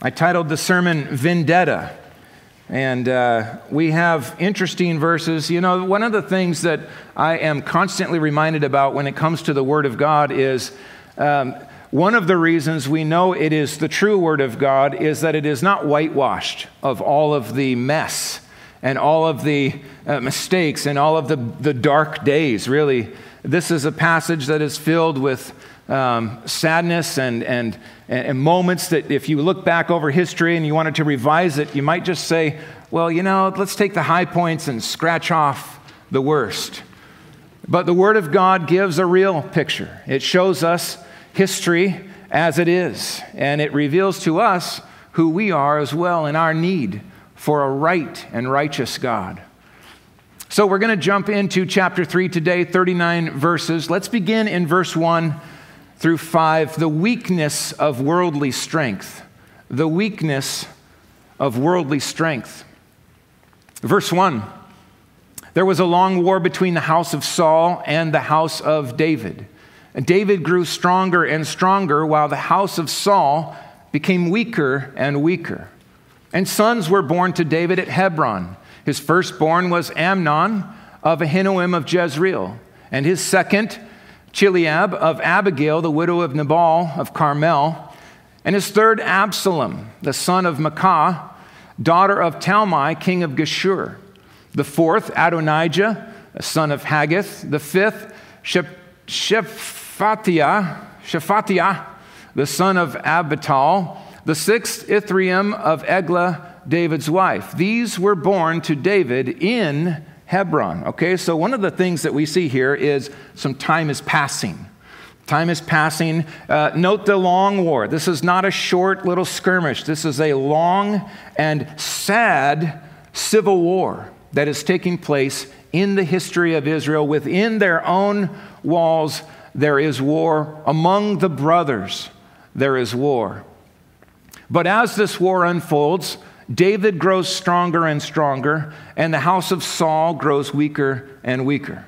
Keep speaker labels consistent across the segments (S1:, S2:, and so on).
S1: I titled the sermon Vendetta, and we have interesting verses. You know, one of the things that I am constantly reminded about when it comes to the Word of God is one of the reasons we know it is the true Word of God is that it is not whitewashed of all of the mess and all of the mistakes and all of the dark days, really. This is a passage that is filled with sadness and moments that if you look back over history and you wanted to revise it, you might just say, well, you know, let's take the high points and scratch off the worst. But the Word of God gives a real picture. It shows us history as it is, and it reveals to us who we are as well and our need for a right and righteous God. So we're going to jump into chapter 3 today, 39 verses. Let's begin in verse 1 through 5, the weakness of worldly strength. The weakness of worldly strength. Verse 1, there was a long war between the house of Saul and the house of David. And David grew stronger and stronger while the house of Saul became weaker and weaker. And sons were born to David at Hebron. His firstborn was Amnon of Ahinoam of Jezreel, and his second, Chileab of Abigail, the widow of Nabal of Carmel, and his third, Absalom, the son of Maacah, daughter of Talmai, king of Geshur. The fourth, Adonijah, the son of Haggith. The fifth, Shephatiah, the son of Abital. The sixth, Ithream of Eglah, David's wife. These were born to David in Hebron. Okay, so one of the things that we see here is some time is passing. Time is passing. Note the long war. This is not a short little skirmish. This is a long and sad civil war that is taking place in the history of Israel. Within their own walls, there is war. Among the brothers, there is war. But as this war unfolds, David grows stronger and stronger, and the house of Saul grows weaker and weaker.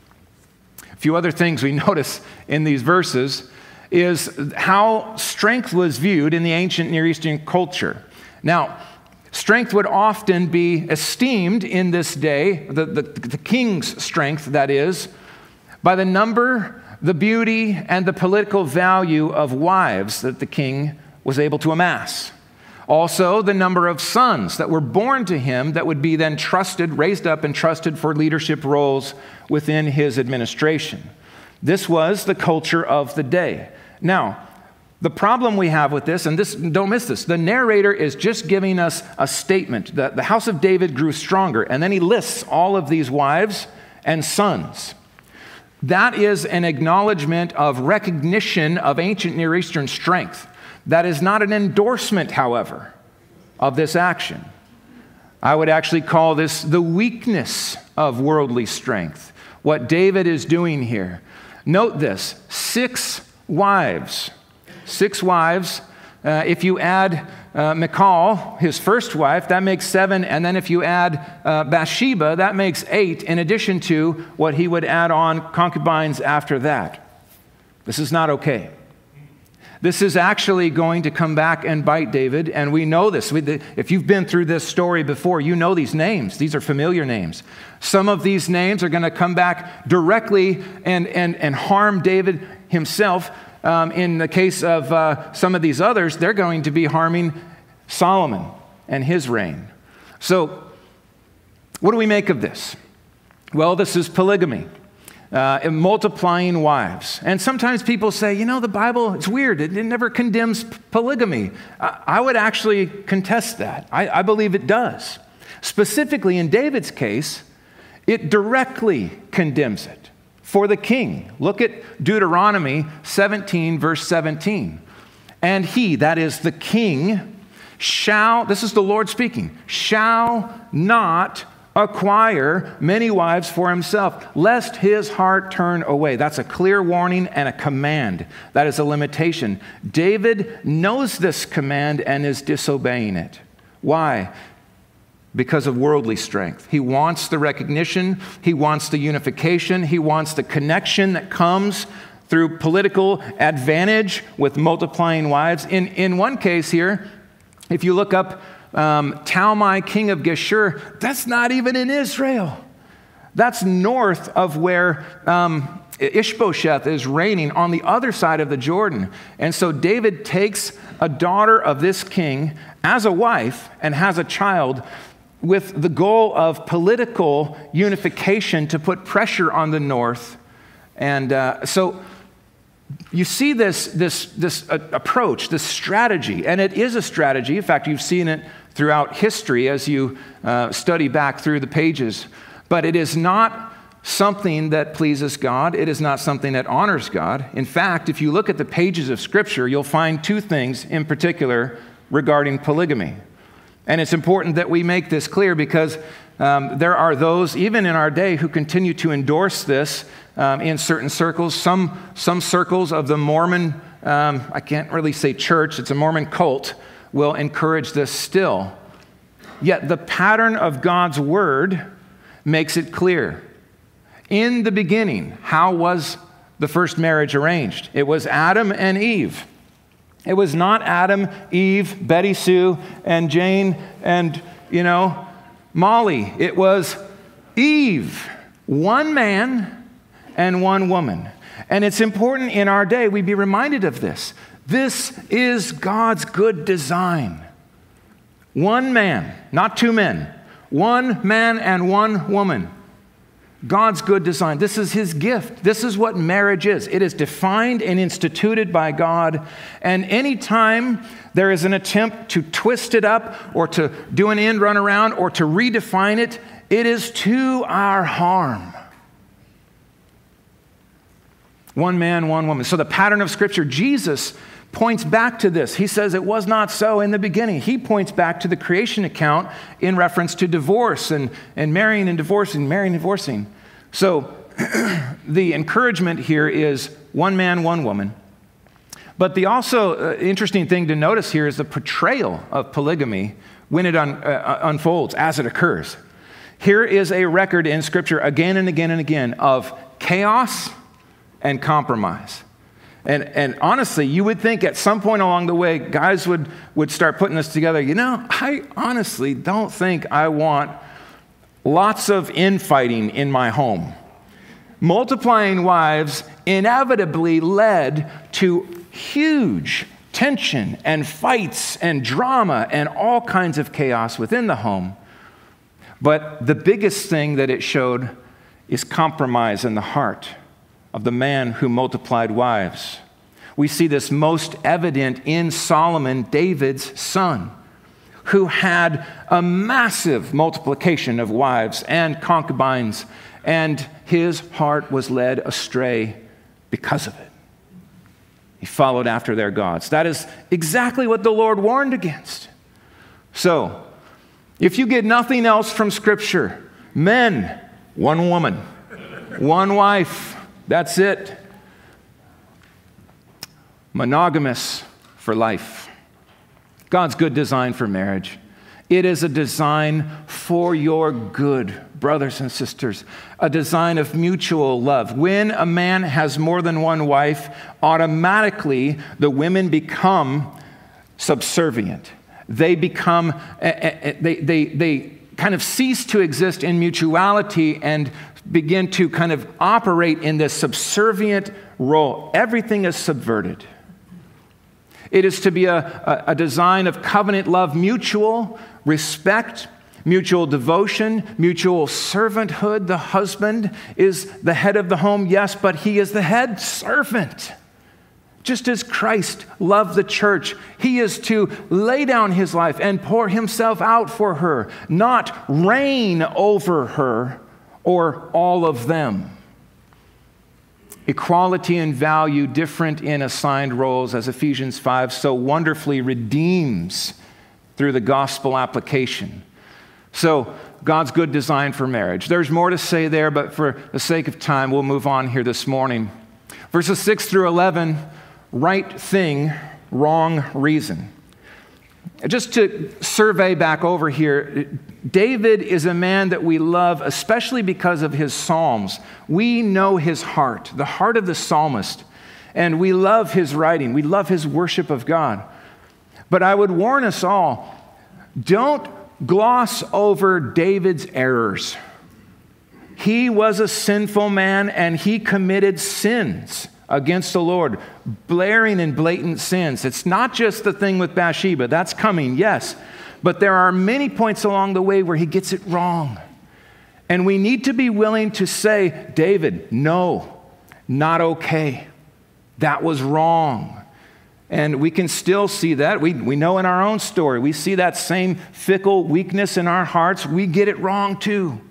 S1: A few other things we notice in these verses is how strength was viewed in the ancient Near Eastern culture. Now, strength would often be esteemed in this day, the king's strength, that is, by the number, the beauty, and the political value of wives that the king was able to amass. Also, the number of sons that were born to him that would be then trusted, raised up and trusted for leadership roles within his administration. This was the culture of the day. Now, the problem we have with this, and this, don't miss this, the narrator is just giving us a statement that the house of David grew stronger, and then he lists all of these wives and sons. That is an acknowledgement of recognition of ancient Near Eastern strength. That is not an endorsement, however, of this action. I would actually call this the weakness of worldly strength. What David is doing here. Note this, 6 wives. 6 wives. If you add Michal, his first wife, that makes 7. And then if you add Bathsheba, that makes 8, in addition to what he would add on concubines after that. This is not okay. This is actually going to come back and bite David, and we know this. If you've been through this story before, you know these names. These are familiar names. Some of these names are going to come back directly and harm David himself. In the case of some of these others, they're going to be harming Solomon and his reign. So, what do we make of this? Well, this is polygamy. Multiplying wives. And sometimes people say, you know, the Bible, it's weird. It never condemns polygamy. I would actually contest that. I believe it does. Specifically in David's case, it directly condemns it for the king. Look at Deuteronomy 17, verse 17. And he, that is the king, shall, this is the Lord speaking, shall not acquire many wives for himself, lest his heart turn away. That's a clear warning and a command. That is a limitation. David knows this command and is disobeying it. Why? Because of worldly strength. He wants the recognition. He wants the unification. He wants the connection that comes through political advantage with multiplying wives. In one case here, If you look up Talmai, king of Geshur, that's not even in Israel. That's north of where Ishbosheth is reigning on the other side of the Jordan. And so David takes a daughter of this king as a wife and has a child with the goal of political unification to put pressure on the north. And so you see this approach, this strategy, and it is a strategy. In fact, you've seen it throughout history as you study back through the pages. But it is not something that pleases God. It is not something that honors God. In fact, if you look at the pages of Scripture, you'll find two things in particular regarding polygamy. And it's important that we make this clear because there are those, even in our day, who continue to endorse this in certain circles. Some circles of the Mormon, I can't really say church, it's a Mormon cult, will encourage this still. Yet the pattern of God's word makes it clear. In the beginning, how was the first marriage arranged? It was Adam and Eve. It was not Adam, Eve, Betty Sue, and Jane, and, Molly. It was Eve, one man and one woman. And it's important in our day we be reminded of this. This is God's good design. One man, not two men. One man and one woman. God's good design. This is his gift. This is what marriage is. It is defined and instituted by God. And anytime there is an attempt to twist it up or to do an end run around or to redefine it, it is to our harm. One man, one woman. So the pattern of Scripture, Jesus points back to this. He says it was not so in the beginning. He points back to the creation account in reference to divorce and marrying and divorcing, marrying and divorcing. So the encouragement here is one man, one woman. But the also interesting thing to notice here is the portrayal of polygamy when it unfolds, as it occurs. Here is a record in Scripture again and again and again of chaos and compromise. And honestly, you would think at some point along the way, guys would start putting this together. I honestly don't think I want lots of infighting in my home. Multiplying wives inevitably led to huge tension and fights and drama and all kinds of chaos within the home. But the biggest thing that it showed is compromise in the heart of the man who multiplied wives. We see this most evident in Solomon, David's son, who had a massive multiplication of wives and concubines, and his heart was led astray because of it. He followed after their gods. That is exactly what the Lord warned against. So, if you get nothing else from Scripture, men, one woman, one wife, that's it. Monogamous for life. God's good design for marriage. It is a design for your good, brothers and sisters. A design of mutual love. When a man has more than one wife, automatically the women become subservient. They become, they kind of cease to exist in mutuality and begin to kind of operate in this subservient role. Everything is subverted. It is to be a design of covenant love, mutual respect, mutual devotion, mutual servanthood. The husband is the head of the home, yes, but he is the head servant. Just as Christ loved the church, he is to lay down his life and pour himself out for her, not reign over her or all of them. Equality in value, different in assigned roles, as Ephesians 5 so wonderfully redeems through the gospel application. So, God's good design for marriage. There's more to say there, but for the sake of time, we'll move on here this morning. Verses 6 through 11, right thing, wrong reason. Just to survey back over here, David is a man that we love, especially because of his Psalms. We know his heart, the heart of the psalmist, and we love his writing. We love his worship of God. But I would warn us all, don't gloss over David's errors. He was a sinful man, and he committed sins against the Lord, blaring and blatant sins. It's not just the thing with Bathsheba. That's coming, yes. But there are many points along the way where he gets it wrong. And we need to be willing to say, David, no, not okay. That was wrong. And we can still see that. We know in our own story, we see that same fickle weakness in our hearts. We get it wrong too.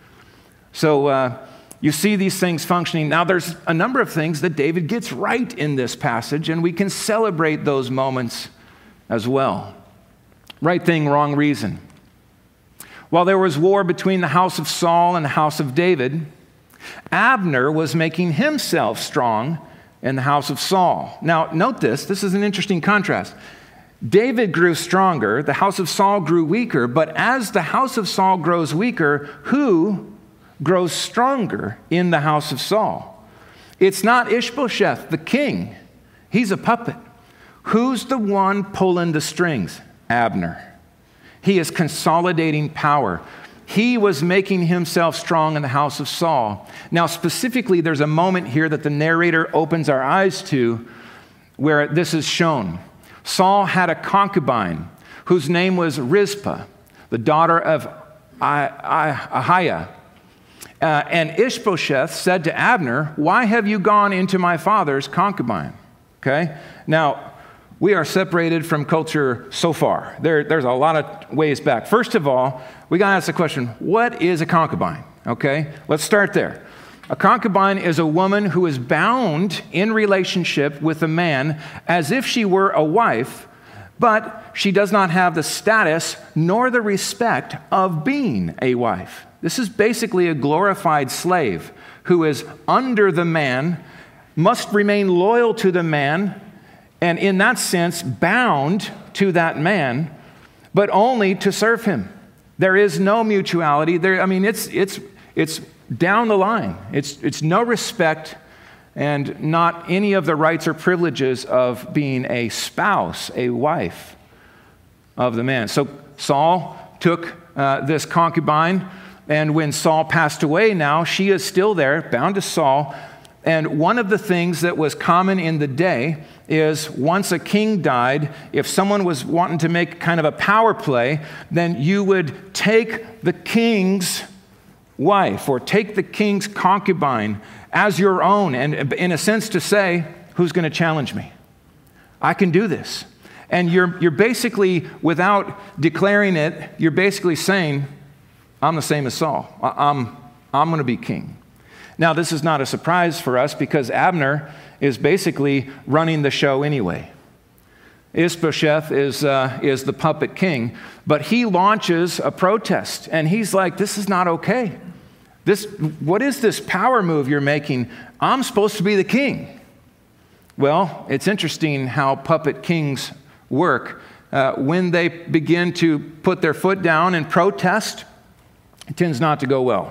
S1: So you see these things functioning. Now there's a number of things that David gets right in this passage, and we can celebrate those moments as well. Right thing, wrong reason. While there was war between the house of Saul and the house of David, Abner was making himself strong in the house of Saul. Now, note this. This is an interesting contrast. David grew stronger. The house of Saul grew weaker. But as the house of Saul grows weaker, who grows stronger in the house of Saul? It's not Ishbosheth, the king. He's a puppet. Who's the one pulling the strings? Abner. He is consolidating power. He was making himself strong in the house of Saul. Now, specifically, there's a moment here that the narrator opens our eyes to where this is shown. Saul had a concubine whose name was Rizpah, the daughter of Ahiah. And Ishbosheth said to Abner, "Why have you gone into my father's concubine?" Okay? Now, we are separated from culture so far. There's a lot of ways back. First of all, we got to ask the question, what is a concubine? Okay, let's start there. A concubine is a woman who is bound in relationship with a man as if she were a wife, but she does not have the status nor the respect of being a wife. This is basically a glorified slave who is under the man, must remain loyal to the man, and in that sense, bound to that man, but only to serve him. There is no mutuality. It's down the line. It's no respect and not any of the rights or privileges of being a spouse, a wife of the man. So Saul took this concubine, and when Saul passed away now, she is still there, bound to Saul. And one of the things that was common in the day is once a king died, if someone was wanting to make kind of a power play, then you would take the king's wife or take the king's concubine as your own, and in a sense to say, who's going to challenge me? I can do this. And you're basically, without declaring it, you're basically saying, I'm the same as Saul. I'm going to be king. Now, this is not a surprise for us because Abner is basically running the show anyway. Ishbosheth is the puppet king, but he launches a protest, and he's like, this is not okay. What is this power move you're making? I'm supposed to be the king. Well, it's interesting how puppet kings work. When they begin to put their foot down and protest, it tends not to go well.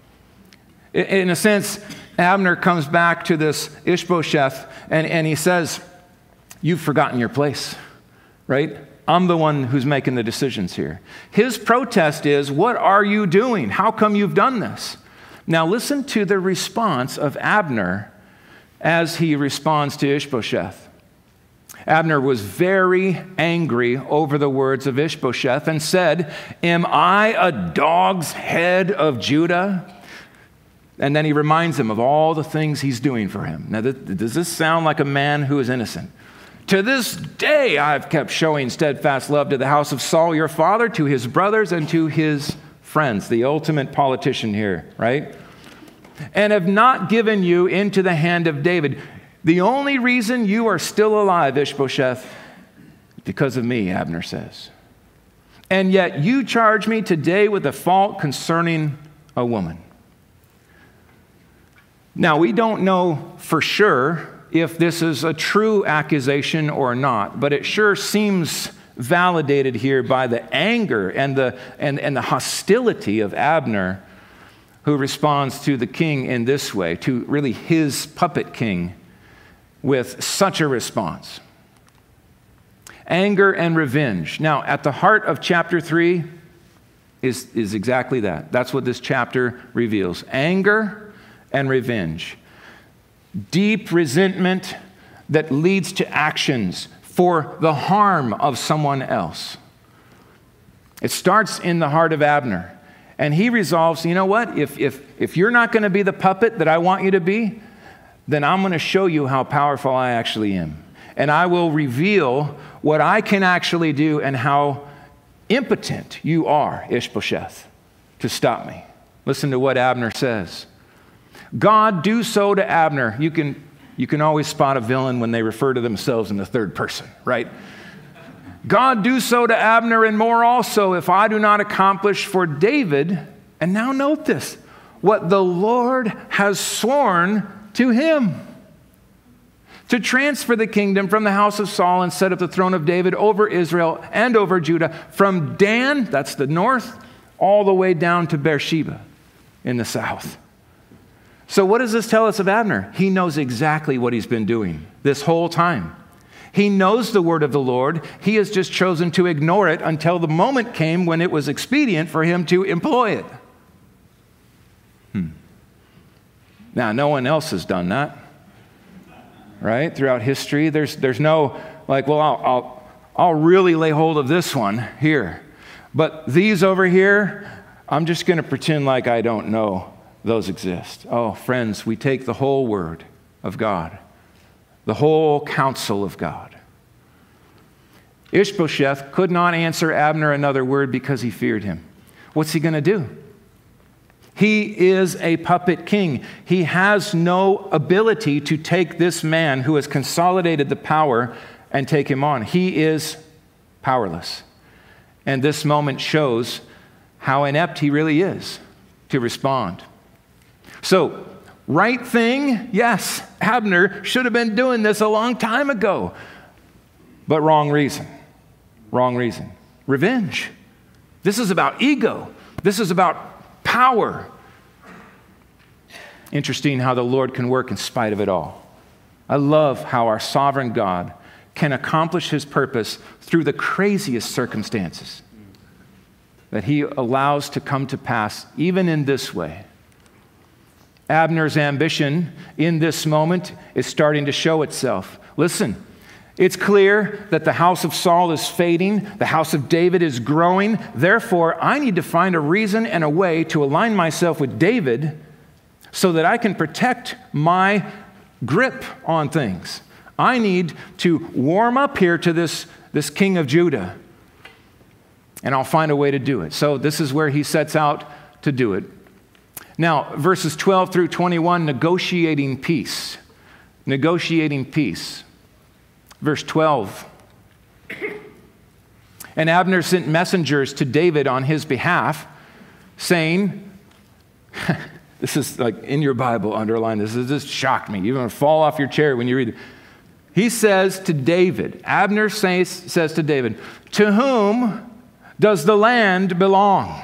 S1: In a sense, Abner comes back to this Ishbosheth and he says, you've forgotten your place, right? I'm the one who's making the decisions here. His protest is, what are you doing? How come you've done this? Now listen to the response of Abner as he responds to Ishbosheth. Abner was very angry over the words of Ishbosheth and said, am I a dog's head of Judah? And then he reminds him of all the things he's doing for him. Now, does this sound like a man who is innocent? To this day, I've kept showing steadfast love to the house of Saul, your father, to his brothers, and to his friends. The ultimate politician here, right? And have not given you into the hand of David. The only reason you are still alive, Ishbosheth, is because of me, Abner says. And yet you charge me today with a fault concerning a woman. Now, we don't know for sure if this is a true accusation or not, but it sure seems validated here by the anger and the hostility of Abner, who responds to the king in this way, to really his puppet king, with such a response. Anger and revenge. Now, at the heart of chapter 3 is exactly that. That's what this chapter reveals. Anger and revenge. Deep resentment that leads to actions for the harm of someone else. It starts in the heart of Abner. And he resolves, you know what? If you're not going to be the puppet that I want you to be, then I'm going to show you how powerful I actually am. And I will reveal what I can actually do and how impotent you are, Ishbosheth, to stop me. Listen to what Abner says. God, do so to Abner. You can always spot a villain when they refer to themselves in the third person, right? God, do so to Abner and more also if I do not accomplish for David, and now note this, what the Lord has sworn to him, to transfer the kingdom from the house of Saul and set up the throne of David over Israel and over Judah, from Dan, that's the north, all the way down to Beersheba in the south. So what does this tell us of Abner? He knows exactly what he's been doing this whole time. He knows the word of the Lord. He has just chosen to ignore it until the moment came when it was expedient for him to employ it. Now, no one else has done that, right? Throughout history, there's no, like, well, I'll really lay hold of this one here. But these over here, I'm just going to pretend like I don't know those exist. Oh, friends, we take the whole word of God, the whole counsel of God. Ishbosheth could not answer Abner another word because he feared him. What's he going to do? He is a puppet king. He has no ability to take this man who has consolidated the power and take him on. He is powerless. And this moment shows how inept he really is to respond. So, right thing, yes, Abner should have been doing this a long time ago. But wrong reason. Wrong reason. Revenge. This is about ego. This is about power. Interesting how the Lord can work in spite of it all. I love how our sovereign God can accomplish his purpose through the craziest circumstances that he allows to come to pass, even in this way. Abner's ambition in this moment is starting to show itself. Listen, it's clear that the house of Saul is fading, the house of David is growing. Therefore, I need to find a reason and a way to align myself with David so that I can protect my grip on things. I need to warm up here to this king of Judah, and I'll find a way to do it. So this is where he sets out to do it. Now, verses 12 through 21, negotiating peace. Negotiating peace. Verse 12. And Abner sent messengers to David on his behalf, saying, this is like in your Bible, underline this. This just shocked me. You're going to fall off your chair when you read it. He says to David, Abner says to David, to whom does the land belong?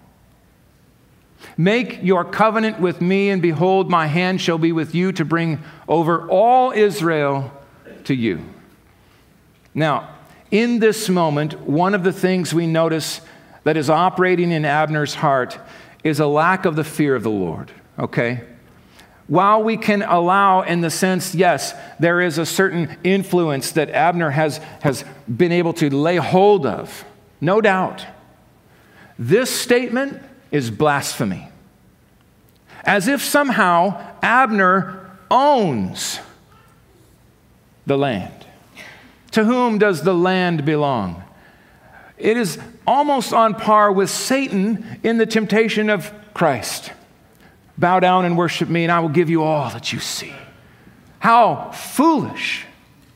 S1: Make your covenant with me, and behold, my hand shall be with you to bring over all Israel to you. Now, in this moment, one of the things we notice that is operating in Abner's heart is a lack of the fear of the Lord, okay? While we can allow, in the sense, yes, there is a certain influence that Abner has been able to lay hold of, no doubt. This statement is blasphemy. As if somehow Abner owns the land. To whom does the land belong? It is almost on par with Satan in the temptation of Christ. Bow down and worship me, and I will give you all that you see. How foolish.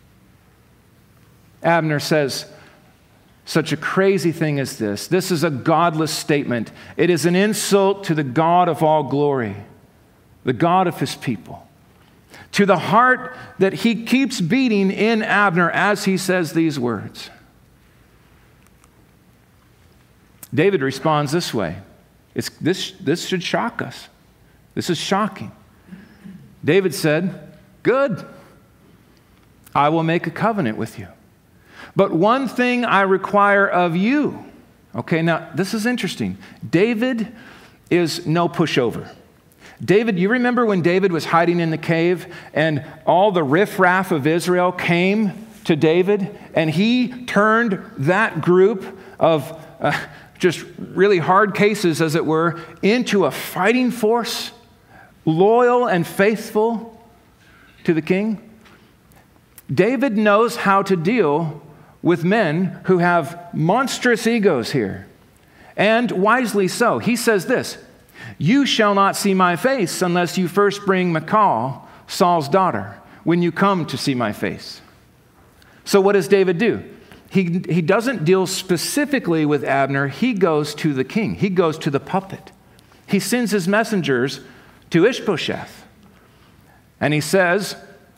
S1: Abner says, such a crazy thing as this. This is a godless statement. It is an insult to the God of all glory, the God of his people, to the heart that he keeps beating in Abner as he says these words. David responds this way. This should shock us. This is shocking. David said, good, I will make a covenant with you. But one thing I require of you. Okay, now this is interesting. David is no pushover. David, you remember when David was hiding in the cave and all the riffraff of Israel came to David and he turned that group of just really hard cases, as it were, into a fighting force, loyal and faithful to the king? David knows how to deal with men who have monstrous egos here, and wisely so. He says this, "You shall not see my face unless you first bring Michal, Saul's daughter, when you come to see my face." So what does David do? He doesn't deal specifically with Abner. He goes to the king. He goes to the puppet. He sends his messengers to Ishbosheth. And he says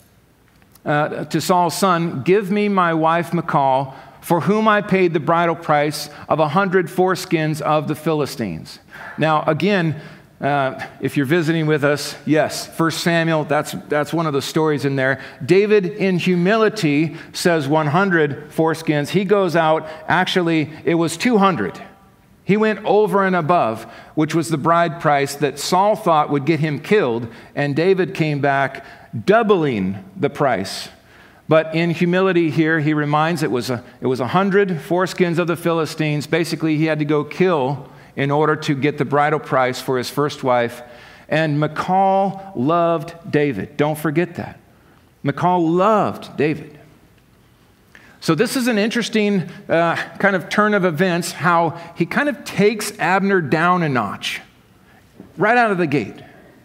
S1: to Saul's son, "Give me my wife Michal, for whom I paid the bridal price of 100 foreskins of the Philistines." Now, again, if you're visiting with us, yes, 1 Samuel, that's one of the stories in there. David, in humility, says 100 foreskins. He goes out, actually, it was 200. He went over and above, which was the bride price that Saul thought would get him killed, and David came back doubling the price. But in humility here, he reminds it was 100 foreskins of the Philistines. Basically, he had to go kill in order to get the bridal price for his first wife. And Michal loved David. Don't forget that. Michal loved David. So this is an interesting kind of turn of events, how he kind of takes Abner down a notch right out of the gate.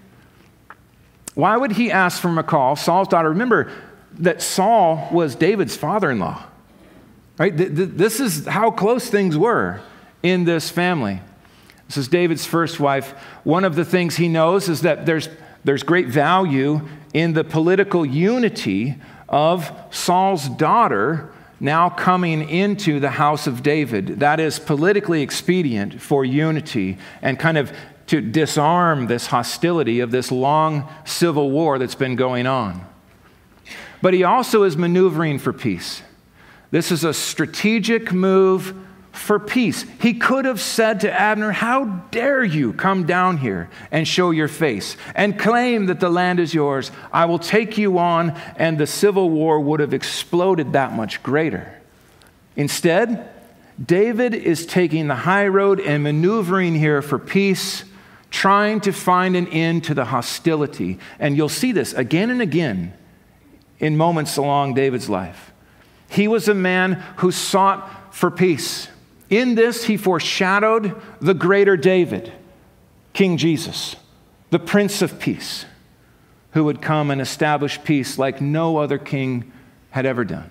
S1: Why would he ask for Michal, Saul's daughter? Remember that Saul was David's father-in-law, right? This is how close things were in this family. This is David's first wife. One of the things he knows is that there's great value in the political unity of Saul's daughter now coming into the house of David. That is politically expedient for unity and kind of to disarm this hostility of this long civil war that's been going on. But he also is maneuvering for peace. This is a strategic move for peace. He could have said to Abner, "How dare you come down here and show your face and claim that the land is yours? I will take you on," and the civil war would have exploded that much greater. Instead, David is taking the high road and maneuvering here for peace, trying to find an end to the hostility. And you'll see this again and again in moments along David's life. He was a man who sought for peace. In this, he foreshadowed the greater David, King Jesus, the Prince of Peace, who would come and establish peace like no other king had ever done.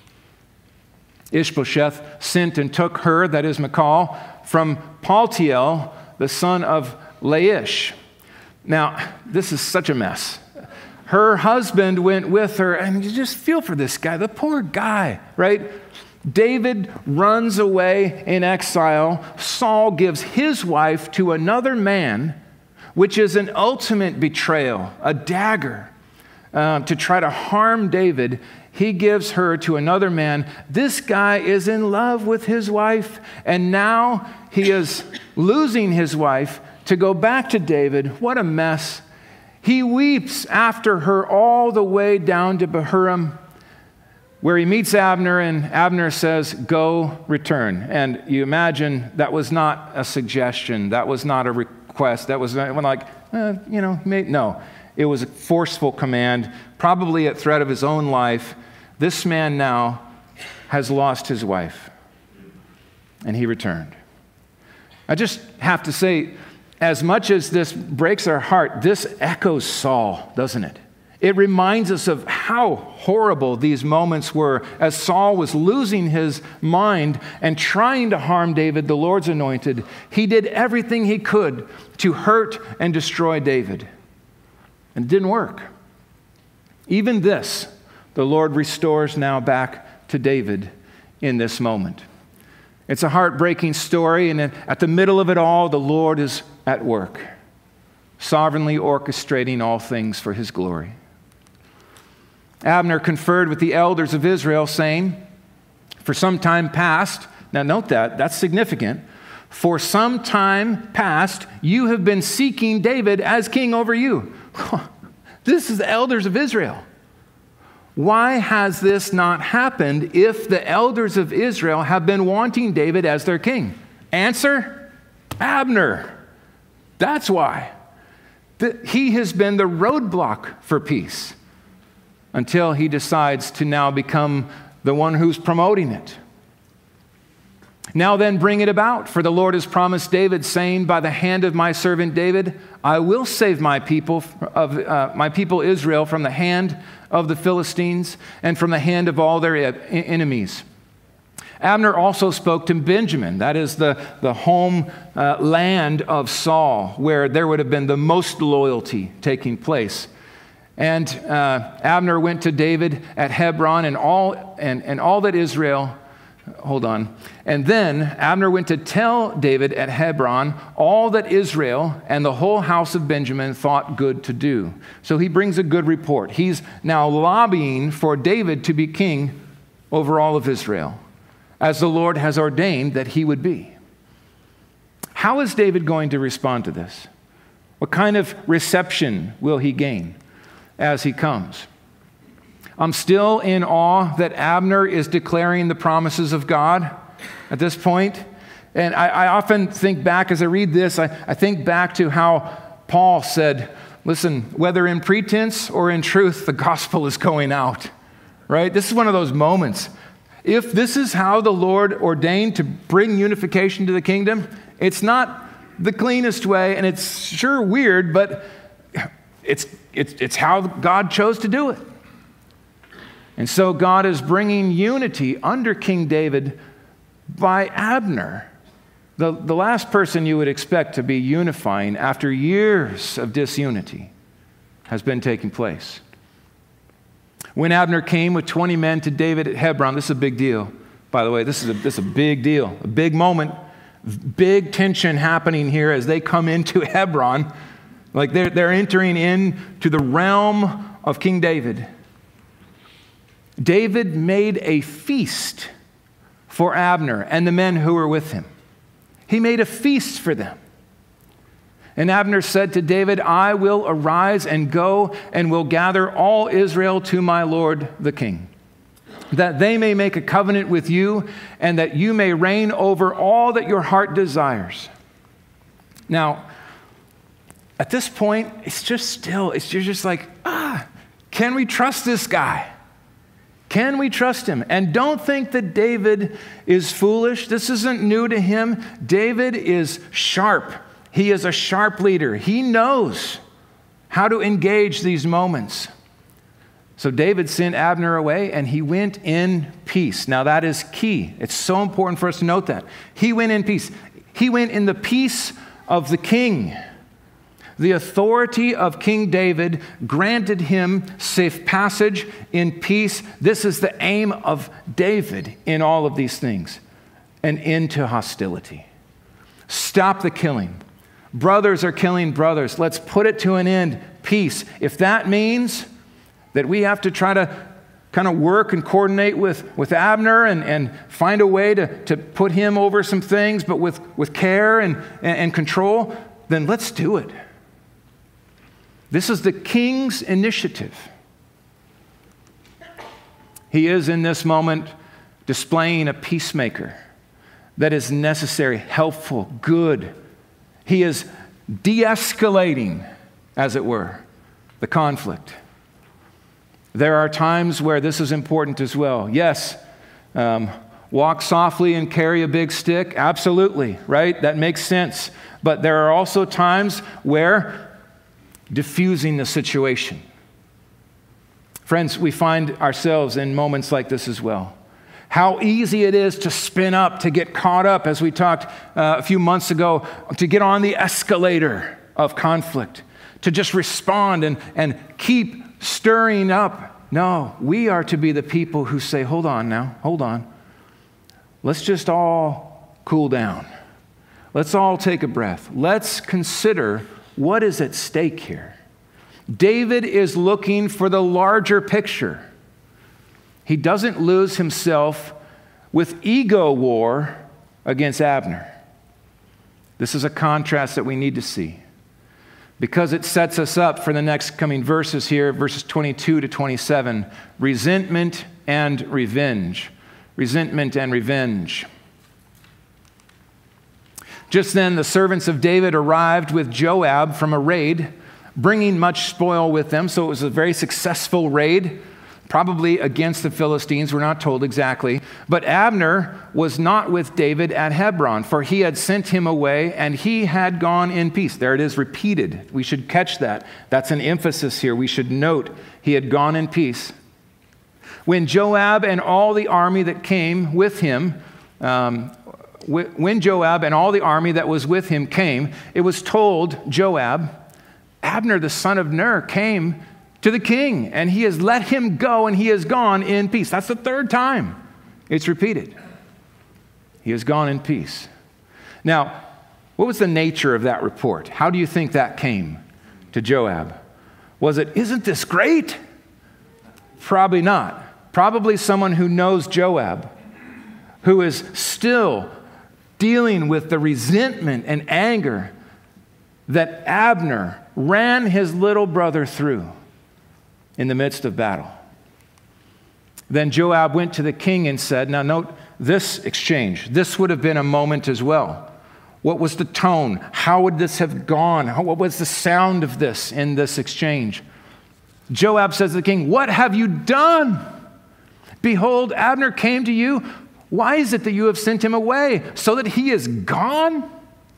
S1: Ishbosheth sent and took her, that is Michal, from Paltiel, the son of Laish. Now, this is such a mess. Her husband went with her, and you just feel for this guy, the poor guy, right? David runs away in exile. Saul gives his wife to another man, which is an ultimate betrayal, a dagger, to try to harm David. He gives her to another man. This guy is in love with his wife, and now he is losing his wife to go back to David. What a mess. He weeps after her all the way down to Bahurim, where he meets Abner, and Abner says, "Go, return." And you imagine that was not a suggestion. That was not a request. That was not like, no. It was a forceful command, probably at threat of his own life. This man now has lost his wife, and he returned. I just have to say, as much as this breaks our heart, this echoes Saul, doesn't it? It reminds us of how horrible these moments were as Saul was losing his mind and trying to harm David, the Lord's anointed. He did everything he could to hurt and destroy David. And it didn't work. Even this, the Lord restores now back to David in this moment. It's a heartbreaking story, and at the middle of it all, the Lord is at work, sovereignly orchestrating all things for his glory. Abner conferred with the elders of Israel, saying, For some time past, now note that's significant. For some time past, you have been seeking David as king over you. This is the elders of Israel. Why has this not happened if the elders of Israel have been wanting David as their king? Answer, Abner. That's why. He has been the roadblock for peace until he decides to now become the one who's promoting it. Now then, bring it about, for the Lord has promised David, saying, by the hand of my servant David, I will save my people Israel from the hand of the Philistines and from the hand of all their enemies. Abner also spoke to Benjamin, that is the home land of Saul, where there would have been the most loyalty taking place. And Abner went to David at Hebron and all that Israel. Hold on. And then Abner went to tell David at Hebron all that Israel and the whole house of Benjamin thought good to do. So he brings a good report. He's now lobbying for David to be king over all of Israel, as the Lord has ordained that he would be. How is David going to respond to this? What kind of reception will he gain as he comes? I'm still in awe that Abner is declaring the promises of God at this point. And I often think back, as I read this, I think back to how Paul said, listen, whether in pretense or in truth, the gospel is going out, right? This is one of those moments. If this is how the Lord ordained to bring unification to the kingdom, it's not the cleanest way, and it's sure weird, but it's how God chose to do it. And so God is bringing unity under King David by Abner, the last person you would expect to be unifying after years of disunity has been taking place. When Abner came with 20 men to David at Hebron, this is a big deal, by the way. This is a big deal, a big moment, big tension happening here as they come into Hebron. Like they're entering into the realm of King David. David made a feast for Abner and the men who were with him. He made a feast for them. And Abner said to David, I will arise and go and will gather all Israel to my lord the king, that they may make a covenant with you and that you may reign over all that your heart desires. Now, at this point, you're just like, can we trust this guy? Can we trust him? And don't think that David is foolish. This isn't new to him. David is sharp. He is a sharp leader. He knows how to engage these moments. So David sent Abner away, and he went in peace. Now that is key. It's so important for us to note that. He went in peace. He went in the peace of the king. The authority of King David granted him safe passage in peace. This is the aim of David in all of these things. An end to hostility. Stop the killing. Brothers are killing brothers. Let's put it to an end. Peace. If that means that we have to try to kind of work and coordinate with Abner and find a way to put him over some things, but with care and control, then let's do it. This is the king's initiative. He is in this moment displaying a peacemaker that is necessary, helpful, good. He is de-escalating, as it were, the conflict. There are times where this is important as well. Yes, walk softly and carry a big stick. Absolutely, right? That makes sense. But there are also times where diffusing the situation. Friends, we find ourselves in moments like this as well. How easy it is to spin up, to get caught up, as we talked a few months ago, to get on the escalator of conflict, to just respond and keep stirring up. No, we are to be the people who say, hold on now, hold on. Let's just all cool down. Let's all take a breath. Let's consider what is at stake here. David is looking for the larger picture. He doesn't lose himself with ego war against Abner. This is a contrast that we need to see because it sets us up for the next coming verses here, verses 22 to 27, resentment and revenge. Resentment and revenge. Just then the servants of David arrived with Joab from a raid, bringing much spoil with them. So it was a very successful raid, probably against the Philistines. We're not told exactly. But Abner was not with David at Hebron, for he had sent him away, and he had gone in peace. There it is repeated. We should catch that. That's an emphasis here. We should note he had gone in peace. When Joab and all the army that came with him, when Joab and all the army that was with him came, it was told Joab, Abner the son of Ner came to the king, and he has let him go, and he has gone in peace. That's the third time it's repeated. He has gone in peace. Now, what was the nature of that report? How do you think that came to Joab? Was it, isn't this great? Probably not. Probably someone who knows Joab, who is still dealing with the resentment and anger that Abner ran his little brother through in the midst of battle. Then Joab went to the king and said, now note this exchange. This would have been a moment as well. What was the tone? How would this have gone? What was the sound of this in this exchange? Joab says to the king, what have you done? Behold, Abner came to you. Why is it that you have sent him away? So that he is gone?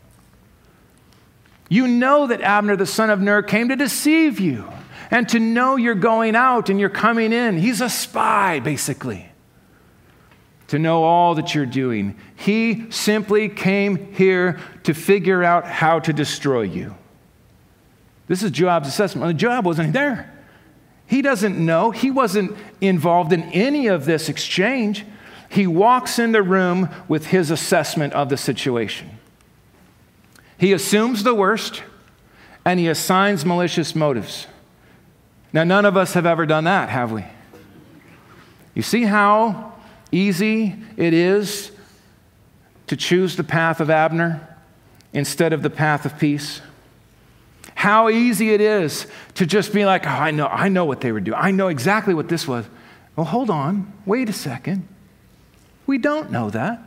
S1: You know that Abner the son of Ner came to deceive you and to know you're going out and you're coming in. He's a spy, basically, to know all that you're doing. He simply came here to figure out how to destroy you. This is Joab's assessment. Joab wasn't there. He doesn't know. He wasn't involved in any of this exchange. He walks in the room with his assessment of the situation. He assumes the worst, and he assigns malicious motives. Now, none of us have ever done that, have we? You see how easy it is to choose the path of Abner instead of the path of peace? How easy it is to just be like, oh, I know what they were doing. I know exactly what this was. Well, hold on. Wait a second. We don't know that.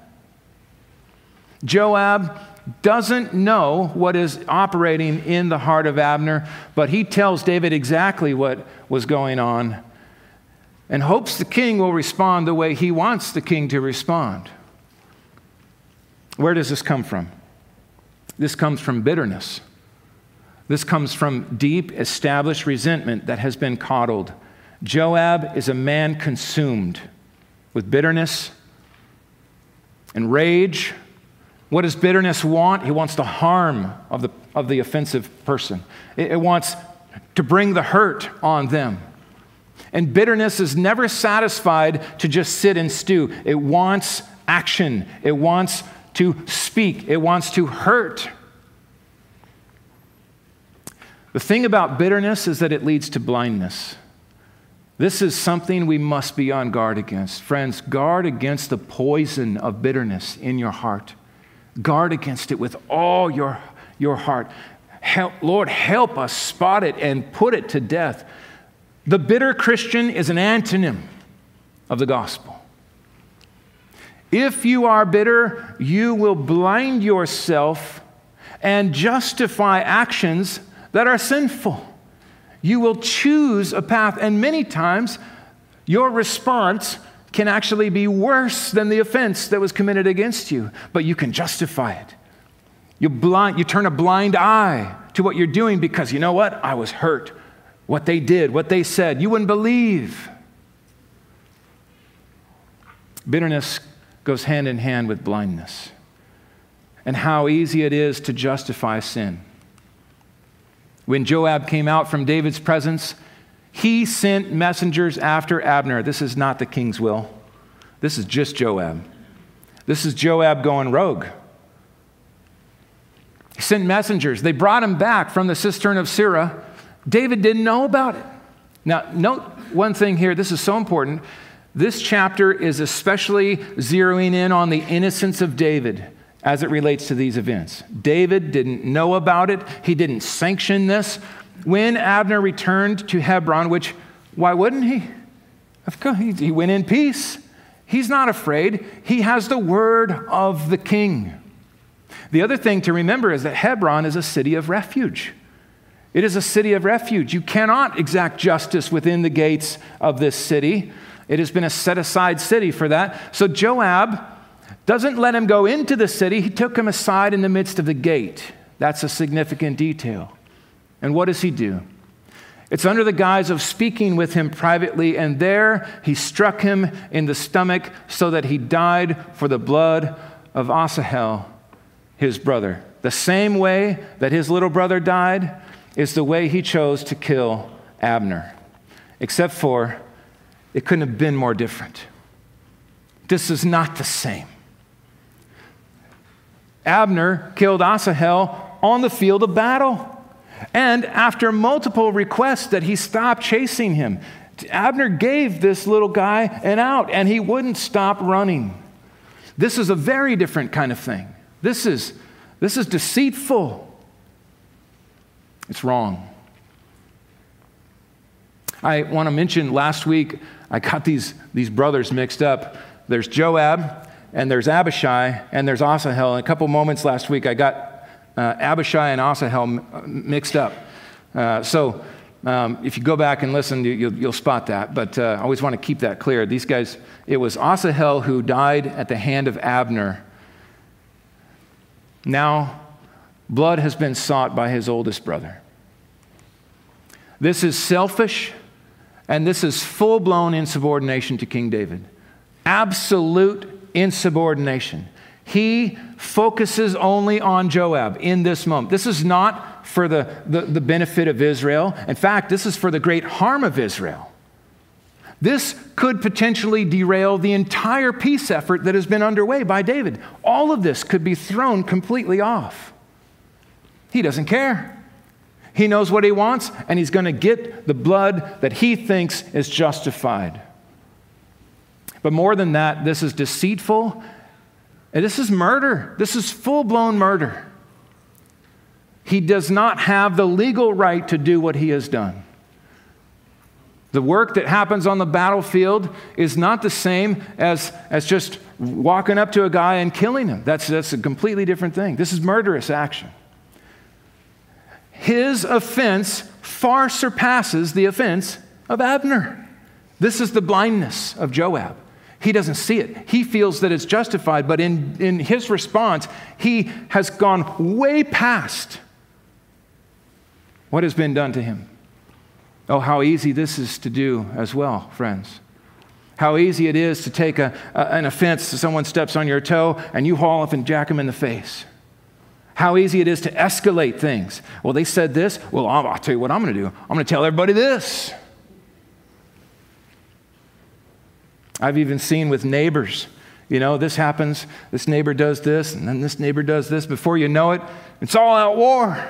S1: Joab doesn't know what is operating in the heart of Abner, but he tells David exactly what was going on and hopes the king will respond the way he wants the king to respond. Where does this come from? This comes from bitterness. This comes from deep, established resentment that has been coddled. Joab is a man consumed with bitterness and rage. What does bitterness want? He wants the harm of the offensive person. It wants to bring the hurt on them. And bitterness is never satisfied to just sit and stew. It wants action. It wants to speak. It wants to hurt. The thing about bitterness is that it leads to blindness. This is something we must be on guard against. Friends, guard against the poison of bitterness in your heart. Guard against it with all your heart. Lord, help us spot it and put it to death. The bitter Christian is an antonym of the gospel. If you are bitter, you will blind yourself and justify actions that are sinful. You will choose a path, and many times your response can actually be worse than the offense that was committed against you, but you can justify it. You turn a blind eye to what you're doing because, you know what? I was hurt. What they did, what they said, you wouldn't believe. Bitterness goes hand in hand with blindness, and how easy it is to justify sin. When Joab came out from David's presence, he sent messengers after Abner. This is not the king's will. This is just Joab. This is Joab going rogue. He sent messengers. They brought him back from the cistern of Sirah. David didn't know about it. Now, note one thing here. This is so important. This chapter is especially zeroing in on the innocence of David as it relates to these events. David didn't know about it. He didn't sanction this. When Abner returned to Hebron, which, why wouldn't he? Of course, he went in peace. He's not afraid. He has the word of the king. The other thing to remember is that Hebron is a city of refuge. It is a city of refuge. You cannot exact justice within the gates of this city. It has been a set-aside city for that. So Joab doesn't let him go into the city. He took him aside in the midst of the gate. That's a significant detail. And what does he do? It's under the guise of speaking with him privately, and there he struck him in the stomach so that he died for the blood of Asahel, his brother. The same way that his little brother died is the way he chose to kill Abner. Except for, it couldn't have been more different. This is not the same. Abner killed Asahel on the field of battle. And after multiple requests that he stop chasing him, Abner gave this little guy an out, and he wouldn't stop running. This is a very different kind of thing. This is deceitful. It's wrong. I want to mention last week, I got these brothers mixed up. There's Joab, and there's Abishai, and there's Asahel. In a couple moments last week, I got Abishai and Asahel mixed up. So if you go back and listen, you'll spot that. But I always want to keep that clear. These guys, it was Asahel who died at the hand of Abner. Now, blood has been sought by his oldest brother. This is selfish, and this is full-blown insubordination to King David. Absolute insubordination. He focuses only on Joab in this moment. This is not for the benefit of Israel. In fact, this is for the great harm of Israel. This could potentially derail the entire peace effort that has been underway by David. All of this could be thrown completely off. He doesn't care. He knows what he wants, and he's going to get the blood that he thinks is justified. But more than that, this is deceitful. And this is murder. This is full-blown murder. He does not have the legal right to do what he has done. The work that happens on the battlefield is not the same as just walking up to a guy and killing him. That's a completely different thing. This is murderous action. His offense far surpasses the offense of Abner. This is the blindness of Joab. He doesn't see it. He feels that it's justified, but in his response, he has gone way past what has been done to him. Oh, how easy this is to do as well, friends. How easy it is to take an offense, someone steps on your toe, and you haul up and jack them in the face. How easy it is to escalate things. Well, they said this. Well, I'll tell you what I'm going to do. I'm going to tell everybody this. I've even seen with neighbors, this happens, this neighbor does this, and then this neighbor does this. Before you know it, it's all out war.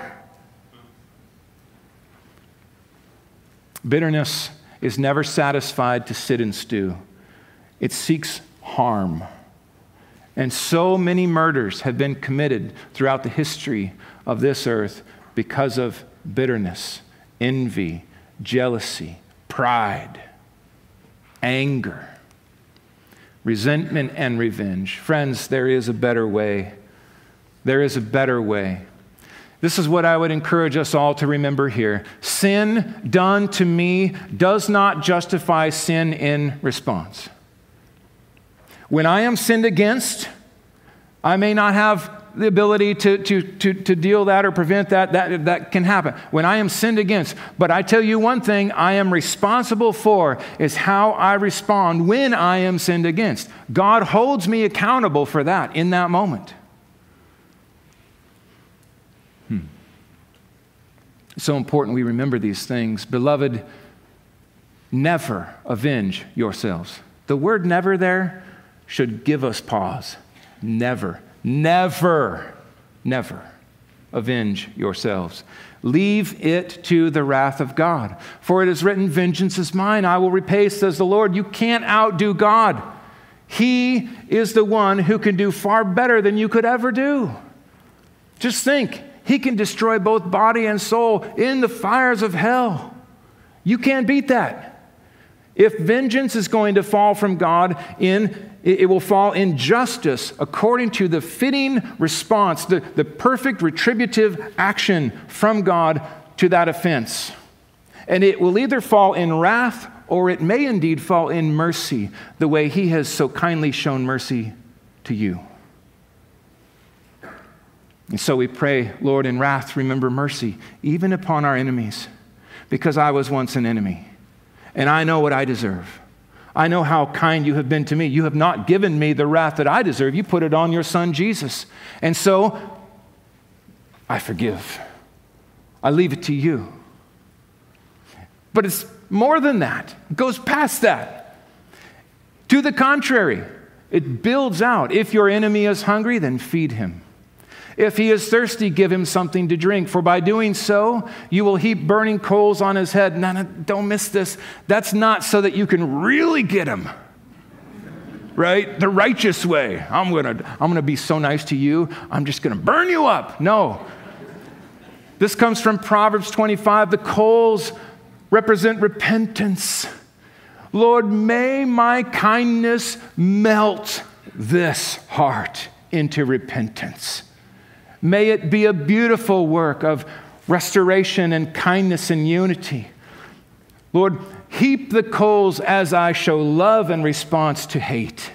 S1: Bitterness is never satisfied to sit and stew. It seeks harm. And so many murders have been committed throughout the history of this earth because of bitterness, envy, jealousy, pride, anger, resentment, and revenge. Friends, there is a better way. There is a better way. This is what I would encourage us all to remember here. Sin done to me does not justify sin in response. When I am sinned against, I may not have the ability to deal that or prevent that. That can happen. When I am sinned against. But I tell you one thing I am responsible for is how I respond when I am sinned against. God holds me accountable for that in that moment. It's so important we remember these things. Beloved, never avenge yourselves. The word never there should give us pause. Never, never, never. avenge yourselves. Leave it to the wrath of God. For it is written, vengeance is mine, I will repay, says the Lord. You can't outdo God. He is the one who can do far better than you could ever do. Just think, he can destroy both body and soul in the fires of hell. You can't beat that. If vengeance is going to fall from God, it will fall in justice according to the fitting response, the perfect retributive action from God to that offense. And it will either fall in wrath or it may indeed fall in mercy, the way he has so kindly shown mercy to you. And so we pray, Lord, in wrath, remember mercy, even upon our enemies, because I was once an enemy, and I know what I deserve. I know how kind you have been to me. You have not given me the wrath that I deserve. You put it on your son, Jesus. And so, I forgive. I leave it to you. But it's more than that. It goes past that. To the contrary, it builds out. If your enemy is hungry, then feed him. If he is thirsty, give him something to drink. For by doing so, you will heap burning coals on his head. No, don't miss this. That's not so that you can really get him. Right? The righteous way. I'm gonna be so nice to you, I'm just gonna burn you up. No. This comes from Proverbs 25. The coals represent repentance. Lord, may my kindness melt this heart into repentance. May it be a beautiful work of restoration and kindness and unity. Lord, heap the coals as I show love in response to hate.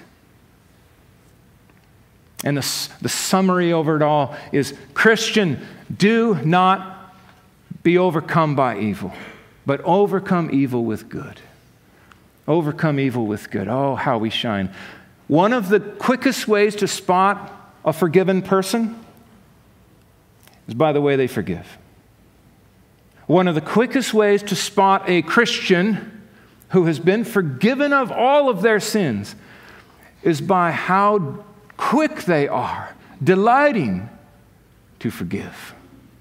S1: And the summary over it all is, Christian, do not be overcome by evil, but overcome evil with good. Overcome evil with good. Oh, how we shine. One of the quickest ways to spot a forgiven person is by the way they forgive. One of the quickest ways to spot a Christian who has been forgiven of all of their sins is by how quick they are, delighting to forgive.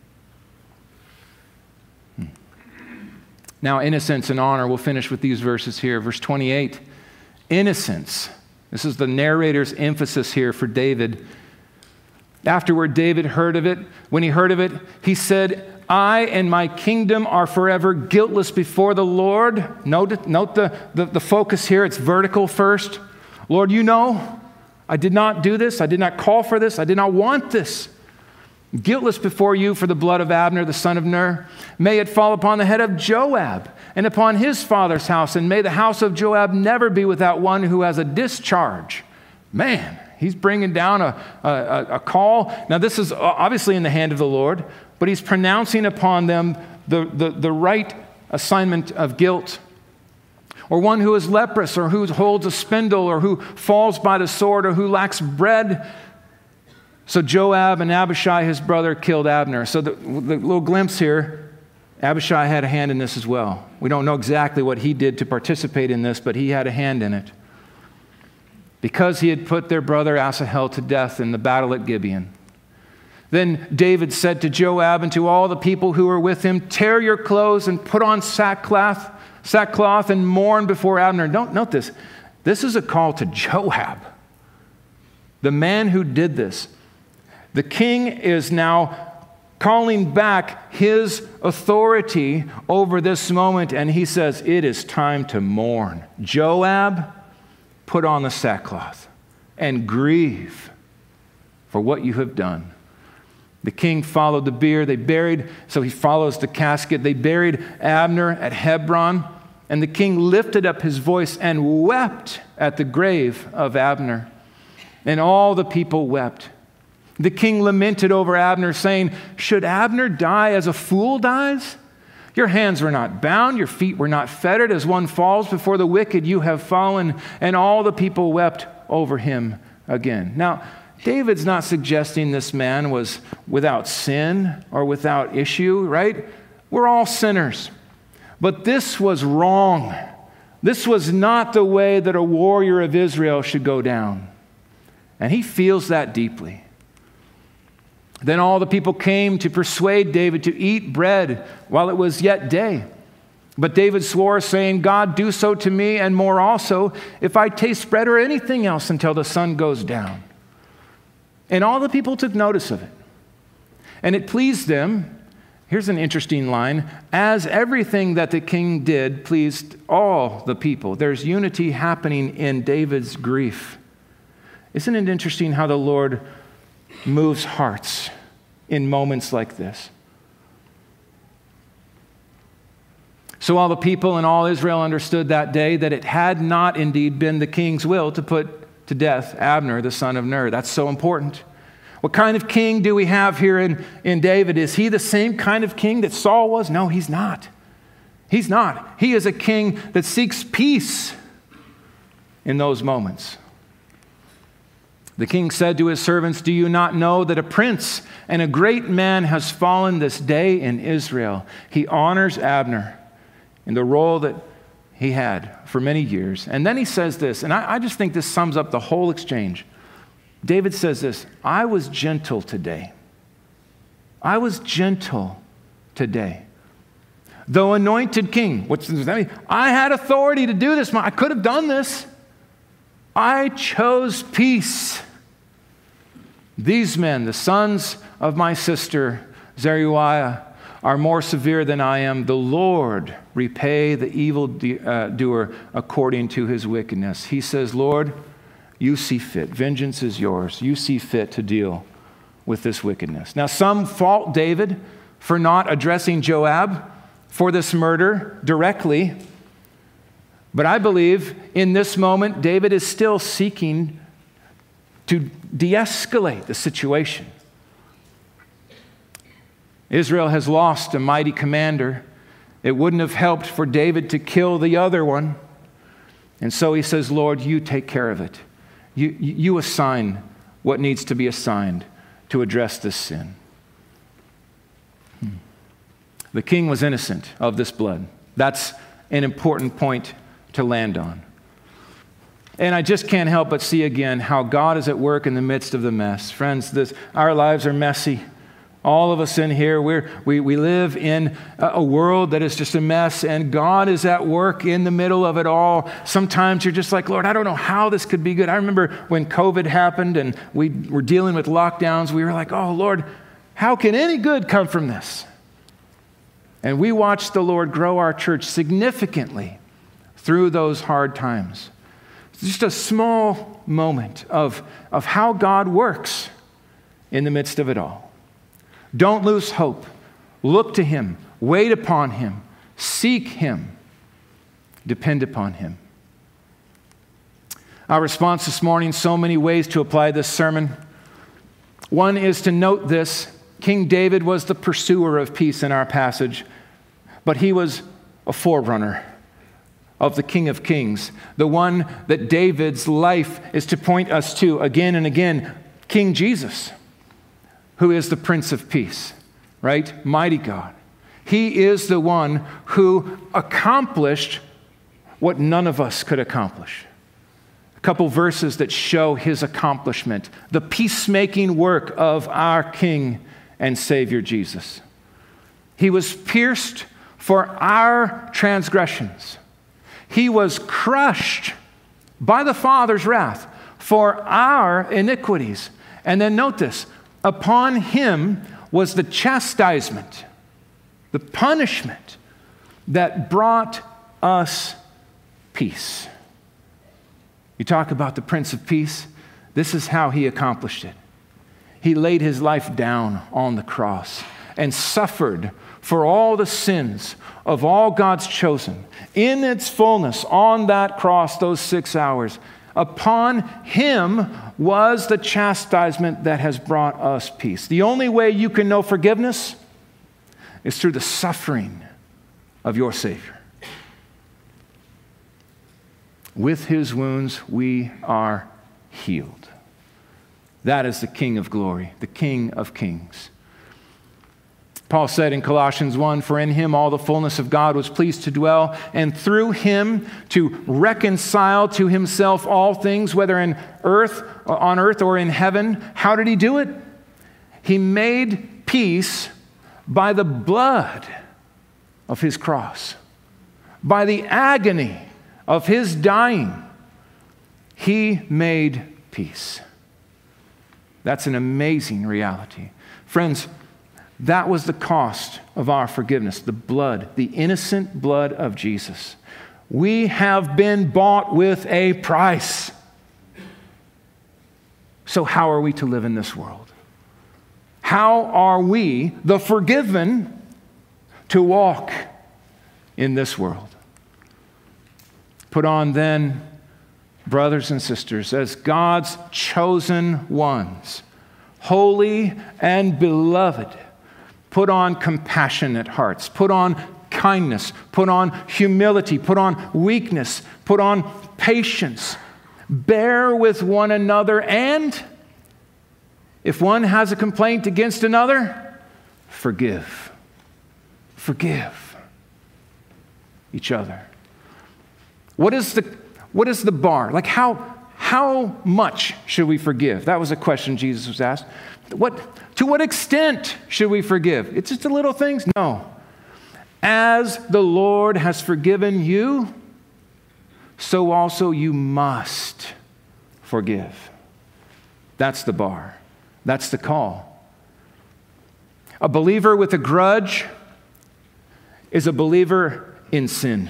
S1: Now, innocence and honor, we'll finish with these verses here. Verse 28, innocence. This is the narrator's emphasis here for David. Afterward, David heard of it. When he heard of it, he said, I and my kingdom are forever guiltless before the Lord. Note the focus here. It's vertical first. Lord, you know, I did not do this. I did not call for this. I did not want this. Guiltless before you for the blood of Abner, the son of Ner. May it fall upon the head of Joab and upon his father's house, and may the house of Joab never be without one who has a discharge. Man, he's bringing down a call. Now, this is obviously in the hand of the Lord, but he's pronouncing upon them the right assignment of guilt. Or one who is leprous, or who holds a spindle, or who falls by the sword, or who lacks bread. So Joab and Abishai, his brother, killed Abner. So the little glimpse here, Abishai had a hand in this as well. We don't know exactly what he did to participate in this, but he had a hand in it, because he had put their brother Asahel to death in the battle at Gibeon. Then David said to Joab and to all the people who were with him, tear your clothes and put on sackcloth and mourn before Abner. Don't note this. This is a call to Joab, the man who did this. The king is now calling back his authority over this moment, and he says, it is time to mourn. Joab, put on the sackcloth and grieve for what you have done. The king followed the bier. So he follows the casket. They buried Abner at Hebron, and the king lifted up his voice and wept at the grave of Abner. And all the people wept. The king lamented over Abner, saying, should Abner die as a fool dies? Your hands were not bound, your feet were not fettered. As one falls before the wicked, you have fallen. And all the people wept over him again. Now, David's not suggesting this man was without sin or without issue, right? We're all sinners. But this was wrong. This was not the way that a warrior of Israel should go down. And he feels that deeply. Then all the people came to persuade David to eat bread while it was yet day. But David swore, saying, God, do so to me and more also, if I taste bread or anything else until the sun goes down. And all the people took notice of it. And it pleased them, here's an interesting line, as everything that the king did pleased all the people. There's unity happening in David's grief. Isn't it interesting how the Lord moves hearts in moments like this? So all the people and all Israel understood that day that it had not indeed been the king's will to put to death Abner, the son of Ner. That's so important. What kind of king do we have here in David? Is he the same kind of king that Saul was? No, he's not. He's not. He is a king that seeks peace in those moments. The king said to his servants, do you not know that a prince and a great man has fallen this day in Israel? He honors Abner in the role that he had for many years. And then he says this, and I just think this sums up the whole exchange. David says this, I was gentle today. I was gentle today. Though anointed king, what does that mean? I had authority to do this. I could have done this. I chose peace. These men, the sons of my sister Zeruiah, are more severe than I am. The Lord repay the evil doer according to his wickedness. He says, Lord, you see fit. Vengeance is yours. You see fit to deal with this wickedness. Now, some fault David for not addressing Joab for this murder directly. But I believe in this moment, David is still seeking to de-escalate the situation. Israel has lost a mighty commander. It wouldn't have helped for David to kill the other one. And so he says, Lord, you take care of it. You assign what needs to be assigned to address this sin. The king was innocent of this blood. That's an important point to land on. And I just can't help but see again how God is at work in the midst of the mess. Friends, our lives are messy. All of us in here, we live in a world that is just a mess, and God is at work in the middle of it all. Sometimes you're just like, Lord, I don't know how this could be good. I remember when COVID happened and we were dealing with lockdowns, we were like, oh, Lord, how can any good come from this? And we watched the Lord grow our church significantly through those hard times. It's just a small moment of how God works in the midst of it all. Don't lose hope. Look to Him. Wait upon Him. Seek Him. Depend upon Him. Our response this morning, so many ways to apply this sermon. One is to note this. King David was the pursuer of peace in our passage, but he was a forerunner of the King of Kings, the one that David's life is to point us to again and again, King Jesus, who is the Prince of Peace, right? Mighty God. He is the one who accomplished what none of us could accomplish. A couple verses that show his accomplishment, the peacemaking work of our King and Savior Jesus. He was pierced for our transgressions. He was crushed by the Father's wrath for our iniquities. And then note this, upon him was the chastisement, the punishment that brought us peace. You talk about the Prince of Peace. This is how he accomplished it. He laid his life down on the cross and suffered for all the sins of all God's chosen. In its fullness, on that cross, those 6 hours, upon him was the chastisement that has brought us peace. The only way you can know forgiveness is through the suffering of your Savior. With his wounds, we are healed. That is the King of glory, the King of kings. Paul said in Colossians 1, for in him all the fullness of God was pleased to dwell, and through him to reconcile to himself all things, whether on earth or in heaven. How did he do it? He made peace by the blood of his cross, by the agony of his dying. He made peace. That's an amazing reality. Friends, that was the cost of our forgiveness, the blood, the innocent blood of Jesus. We have been bought with a price. So how are we to live in this world? How are we, the forgiven, to walk in this world? Put on then, brothers and sisters, as God's chosen ones, holy and beloved, put on compassionate hearts, put on kindness, put on humility, put on weakness, put on patience. Bear with one another, and if one has a complaint against another, forgive. Forgive each other. What is the bar? Like how much should we forgive? That was a question Jesus was asked. To what extent should we forgive? It's just the little things? No. As the Lord has forgiven you, so also you must forgive. That's the bar. That's the call. A believer with a grudge is a believer in sin.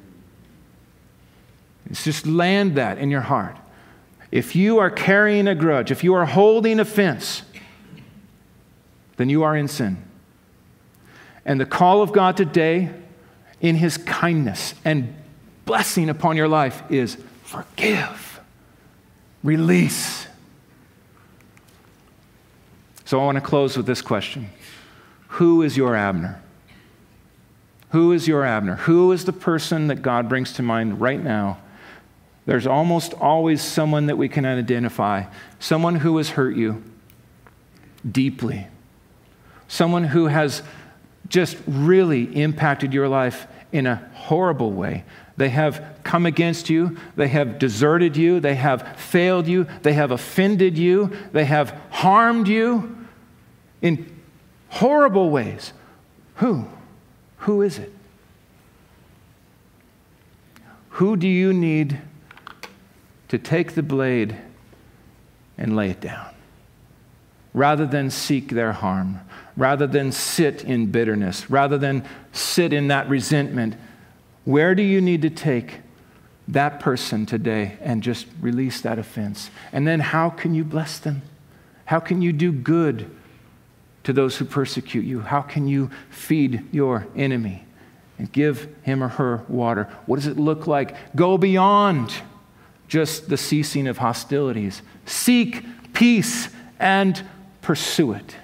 S1: It's just land that in your heart. If you are carrying a grudge, if you are holding offense, then you are in sin. And the call of God today, in His kindness and blessing upon your life, is forgive, release. So I want to close with this question. Who is your Abner? Who is your Abner? Who is the person that God brings to mind right now? There's almost always someone that we can identify. Someone who has hurt you deeply. Someone who has just really impacted your life in a horrible way. They have come against you. They have deserted you. They have failed you. They have offended you. They have harmed you in horrible ways. Who? Who is it? Who do you need to take the blade and lay it down? Rather than seek their harm, rather than sit in bitterness, rather than sit in that resentment, where do you need to take that person today and just release that offense? And then how can you bless them? How can you do good to those who persecute you? How can you feed your enemy and give him or her water? What does it look like? Go beyond just the ceasing of hostilities. Seek peace and pursue it.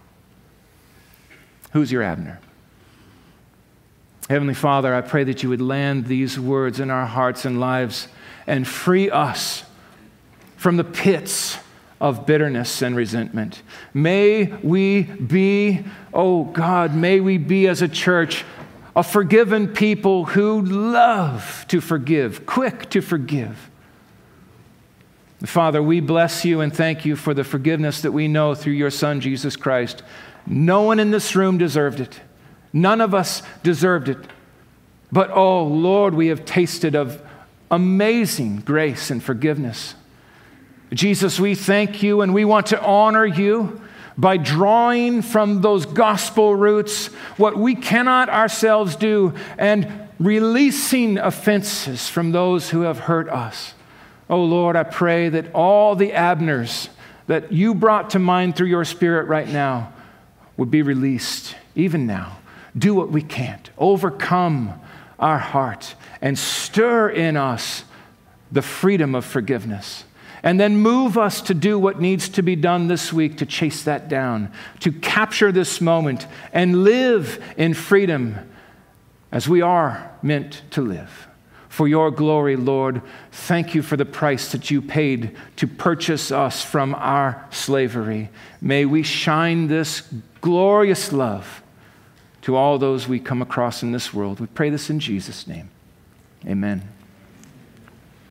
S1: Who's your Abner? Heavenly Father, I pray that you would land these words in our hearts and lives and free us from the pits of bitterness and resentment. May we be, oh God, may we be as a church a forgiven people who love to forgive, quick to forgive. Father, we bless you and thank you for the forgiveness that we know through your Son, Jesus Christ. No one in this room deserved it. None of us deserved it. But, oh, Lord, we have tasted of amazing grace and forgiveness. Jesus, we thank you and we want to honor you by drawing from those gospel roots what we cannot ourselves do and releasing offenses from those who have hurt us. Oh, Lord, I pray that all the Abners that you brought to mind through your Spirit right now would be released, even now. Do what we can't. Overcome our heart and stir in us the freedom of forgiveness. And then move us to do what needs to be done this week to chase that down, to capture this moment and live in freedom as we are meant to live. For your glory, Lord, thank you for the price that you paid to purchase us from our slavery. May we shine this glorious love to all those we come across in this world. We pray this in Jesus' name. Amen.